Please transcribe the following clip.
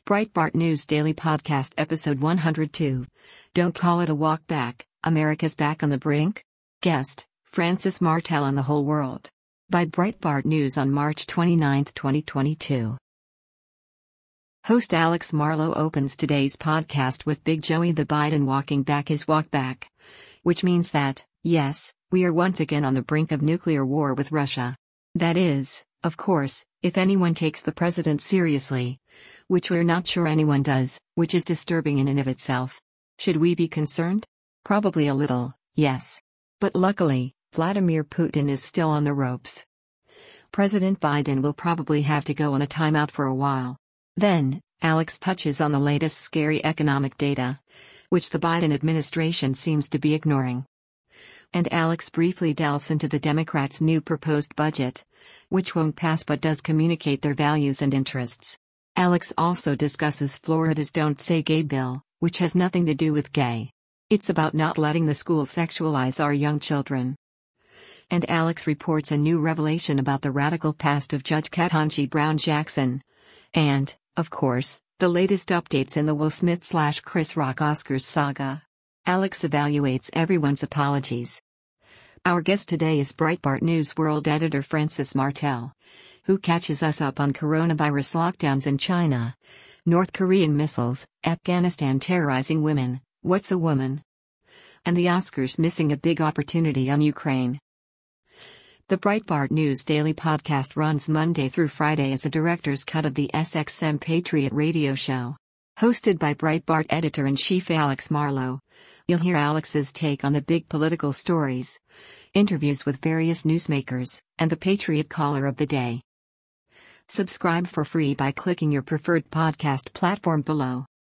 Breitbart News Daily Podcast Episode 102. Don't Call It a Walk Back, America's Back on the Brink? Guest, Frances Martel on the Whole World. By Breitbart News on March 29, 2022. Host Alex Marlow opens today's podcast with Big Joey the Biden walking back his walk back. Which means that, yes, we are once again on the brink of nuclear war with Russia. That is, of course, if anyone takes the president seriously. Which we're not sure anyone does, which is disturbing in and of itself. Should we be concerned? Probably a little, yes. But luckily, Vladimir Putin is still on the ropes. President Biden will probably have to go on a timeout for a while. Then, Alex touches on the latest scary economic data, which the Biden administration seems to be ignoring. And Alex briefly delves into the Democrats' new proposed budget, which won't pass but does communicate their values and interests. Alex also discusses Florida's Don't Say Gay bill, which has nothing to do with gay. It's about not letting the schools sexualize our young children. And Alex reports a new revelation about the radical past of Judge Ketanji Brown Jackson. And, of course, the latest updates in the Will Smith/Chris Rock Oscars saga. Alex evaluates everyone's apologies. Our guest today is Breitbart News World Editor Frances Martel, who catches us up on coronavirus lockdowns in China, North Korean missiles, Afghanistan terrorizing women, what's a woman? And the Oscars missing a big opportunity on Ukraine. The Breitbart News Daily Podcast runs Monday through Friday as a director's cut of the SXM Patriot radio show. Hosted by Breitbart Editor-in-Chief Alex Marlow, you'll hear Alex's take on the big political stories, interviews with various newsmakers, and the Patriot Caller of the Day. Subscribe for free by clicking your preferred podcast platform below.